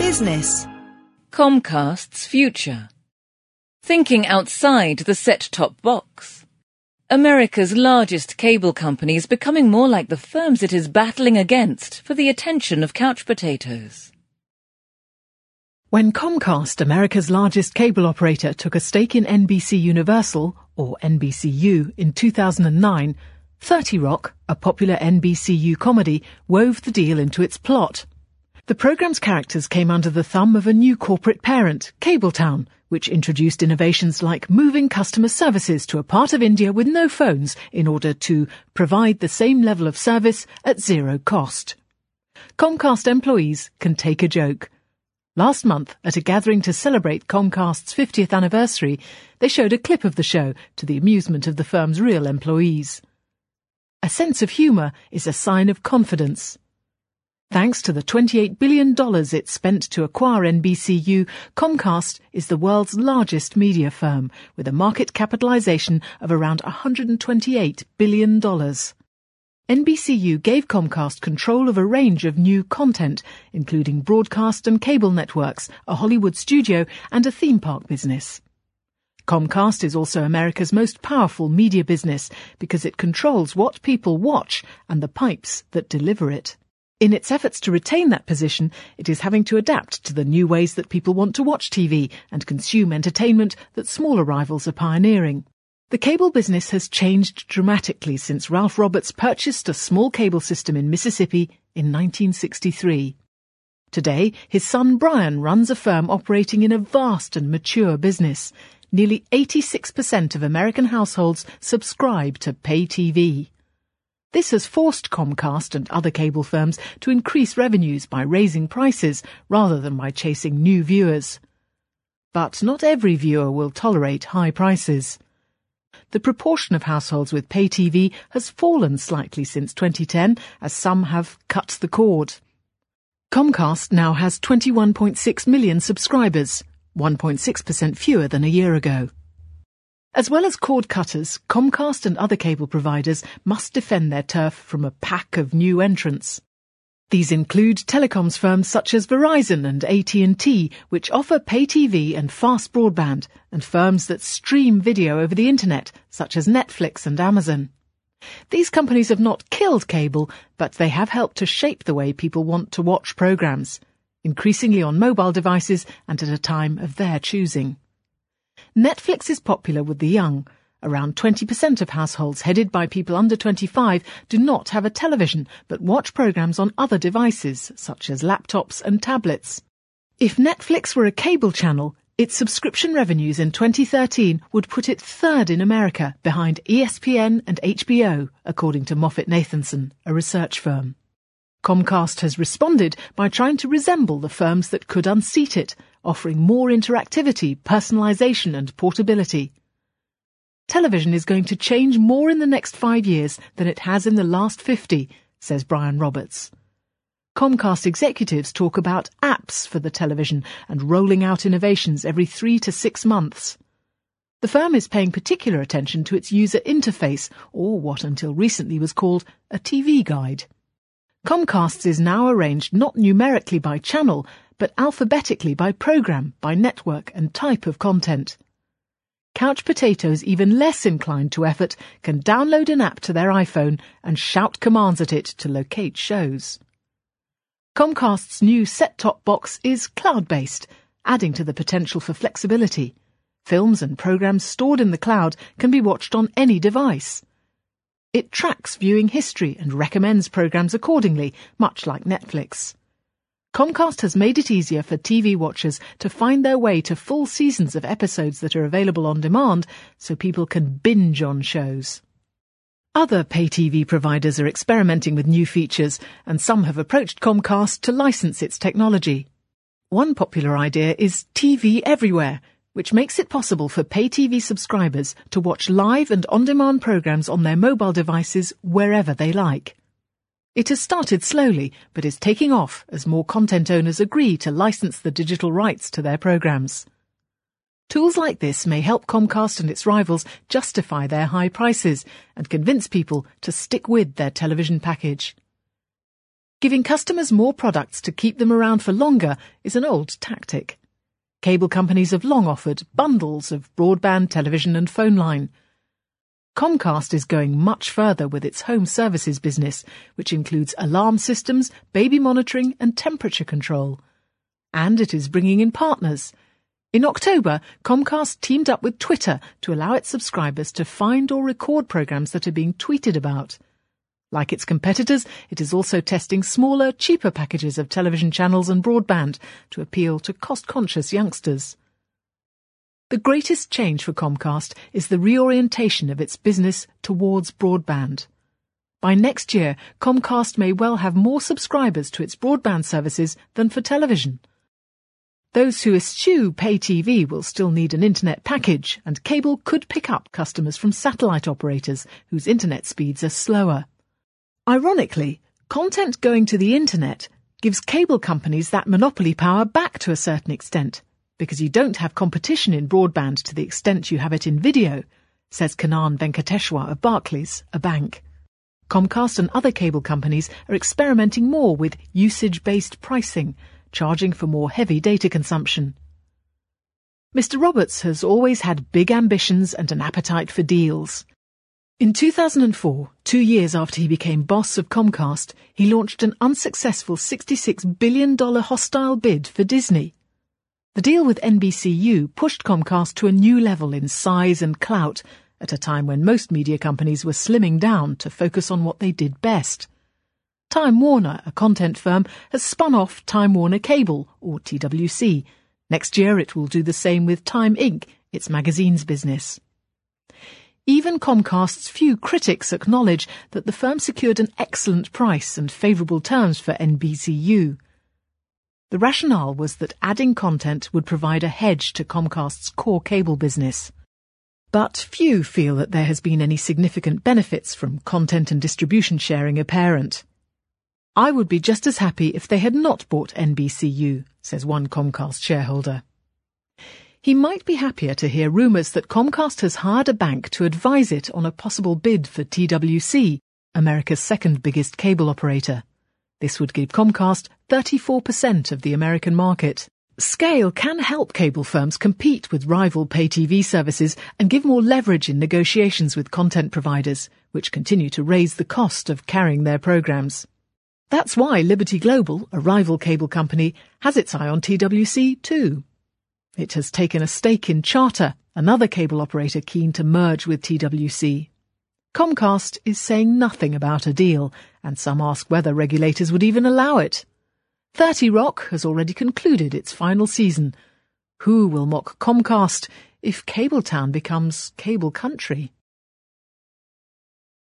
Business. Comcast's future. Thinking outside the set-top box. America's largest cable company is becoming more like the firms it is battling against for the attention of couch potatoes. When Comcast, America's largest cable operator, took a stake in NBC Universal, or NBCU, in 2009, 30 Rock, a popular NBCU comedy, wove the deal into its plot. The programme's characters came under the thumb of a new corporate parent, Cabletown, which introduced innovations like moving customer services to a part of India with no phones in order to provide the same level of service at zero cost. Comcast employees can take a joke. Last month, at a gathering to celebrate Comcast's 50th anniversary, they showed a clip of the show to the amusement of the firm's real employees. A sense of humour is a sign of confidence. Thanks to the $28 billion it spent to acquire NBCU, Comcast is the world's largest media firm, with a market capitalisation of around $128 billion. NBCU gave Comcast control of a range of new content, including broadcast and cable networks, a Hollywood studio, and a theme park business. Comcast is also America's most powerful media business because it controls what people watch and the pipes that deliver it. In its efforts to retain that position, it is having to adapt to the new ways that people want to watch TV and consume entertainment that smaller rivals are pioneering. The cable business has changed dramatically since Ralph Roberts purchased a small cable system in Mississippi in 1963. Today, his son Brian runs a firm operating in a vast and mature business. Nearly 86% of American households subscribe to pay TV. This has forced Comcast and other cable firms to increase revenues by raising prices rather than by chasing new viewers. But not every viewer will tolerate high prices. The proportion of households with pay TV has fallen slightly since 2010, as some have cut the cord. Comcast now has 21.6 million subscribers, 1.6% fewer than a year ago. As well as cord cutters, Comcast and other cable providers must defend their turf from a pack of new entrants. These include telecoms firms such as Verizon and AT&T, which offer pay TV and fast broadband, and firms that stream video over the internet, such as Netflix and Amazon. These companies have not killed cable, but they have helped to shape the way people want to watch programs, increasingly on mobile devices and at a time of their choosing. Netflix is popular with the young. Around 20% of households headed by people under 25 do not have a television, but watch programs on other devices, such as laptops and tablets. If Netflix were a cable channel, its subscription revenues in 2013 would put it third in America, behind ESPN and HBO, according to Moffett-Nathanson, a research firm. Comcast has responded by trying to resemble the firms that could unseat it, offering more interactivity, personalisation and portability. Television is going to change more in the next 5 years than it has in the last 50, says Brian Roberts. Comcast executives talk about apps for the television and rolling out innovations every 3 to 6 months. The firm is paying particular attention to its user interface, or what until recently was called a TV guide. Comcast's is now arranged not numerically by channel, but alphabetically by program, by network and type of content. Couch potatoes even less inclined to effort can download an app to their iPhone and shout commands at it to locate shows. Comcast's new set-top box is cloud-based, adding to the potential for flexibility. Films and programs stored in the cloud can be watched on any device. It tracks viewing history and recommends programs accordingly, much like Netflix. Comcast has made it easier for TV watchers to find their way to full seasons of episodes that are available on demand, so people can binge on shows. Other pay-TV providers are experimenting with new features, and some have approached Comcast to license its technology. One popular idea is TV Everywhere, which makes it possible for pay-TV subscribers to watch live and on-demand programs on their mobile devices wherever they like. It has started slowly, but is taking off as more content owners agree to license the digital rights to their programs. Tools like this may help Comcast and its rivals justify their high prices and convince people to stick with their television package. Giving customers more products to keep them around for longer is an old tactic. Cable companies have long offered bundles of broadband, television and phone line. Comcast is going much further with its home services business, which includes alarm systems, baby monitoring and temperature control. And it is bringing in partners. In October, Comcast teamed up with Twitter to allow its subscribers to find or record programs that are being tweeted about. Like its competitors, it is also testing smaller, cheaper packages of television channels and broadband to appeal to cost-conscious youngsters. The greatest change for Comcast is the reorientation of its business towards broadband. By next year, Comcast may well have more subscribers to its broadband services than for television. Those who eschew pay TV will still need an internet package, and cable could pick up customers from satellite operators whose internet speeds are slower. Ironically, content going to the internet gives cable companies that monopoly power back to a certain extent, because you don't have competition in broadband to the extent you have it in video, says Kannan Venkateshwar of Barclays, a bank. Comcast and other cable companies are experimenting more with usage-based pricing, charging for more heavy data consumption. Mr. Roberts has always had big ambitions and an appetite for deals. In 2004, 2 years after he became boss of Comcast, he launched an unsuccessful $66 billion hostile bid for Disney. The deal with NBCU pushed Comcast to a new level in size and clout at a time when most media companies were slimming down to focus on what they did best. Time Warner, a content firm, has spun off Time Warner Cable, or TWC. Next year it will do the same with Time Inc., its magazines business. Even Comcast's few critics acknowledge that the firm secured an excellent price and favourable terms for NBCU. The rationale was that adding content would provide a hedge to Comcast's core cable business. But few feel that there has been any significant benefits from content and distribution sharing apparent. I would be just as happy if they had not bought NBCU, says one Comcast shareholder. He might be happier to hear rumours that Comcast has hired a bank to advise it on a possible bid for TWC, America's second biggest cable operator. This would give Comcast 34% of the American market. Scale can help cable firms compete with rival pay-TV services and give more leverage in negotiations with content providers, which continue to raise the cost of carrying their programs. That's why Liberty Global, a rival cable company, has its eye on TWC too. It has taken a stake in Charter, another cable operator keen to merge with TWC. Comcast is saying nothing about a deal, and some ask whether regulators would even allow it. 30 Rock has already concluded its final season. Who will mock Comcast if Cabletown becomes Cable Country?